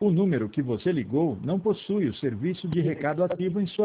O número que você ligou não possui o serviço de recado ativo em sua